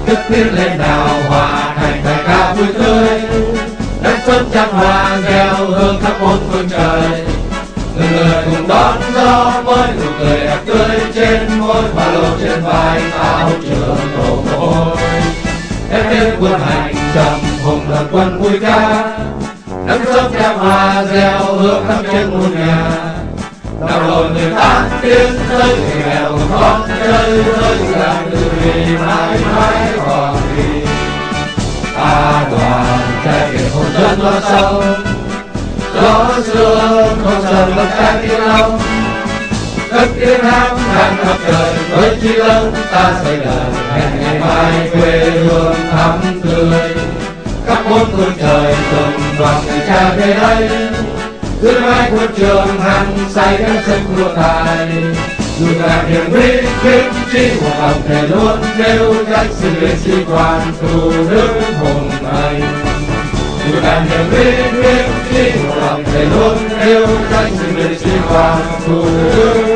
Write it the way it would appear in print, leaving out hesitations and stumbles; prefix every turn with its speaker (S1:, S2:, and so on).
S1: Đức tiến lên nào hòa thành bài ca vui tươi. Đất sớm trăng hoa gieo hương khắp bốn phương trời. Người người cùng đón gió mới nụ cười đẹp tươi trên môi, ba lô trên vai áo trường đổ mồ hôi. Em tiếng quân hành trầm hùng đoàn quân vui ca. Nắng sớm trăng hoa gieo hương khắp trên muôn nhà. Nào rồi người ta tiếng tới người nghèo con chơi tới là từ vì mãi mãi còn đi. Ta đoàn trai việt hồn dân lo sâu, gió xưa không sờn bậc trai tiên long. Cất tiếng hát vang khắp trời với chí lớn ta xây đời, hẹn ngày mai quê hương thắm tươi. Khắp bốn phương trời từng đoàn người cha về đây, dưới mái quân trường hăng say các sân đua tài. Dù là niềm vinh chi một lòng thể luôn nêu danh sự nghiệp sĩ quan thủ đức hùng anh. Dù là niềm vinh chi một lòng thể luôn nêu danh sự nghiệp sĩ quan thủ đức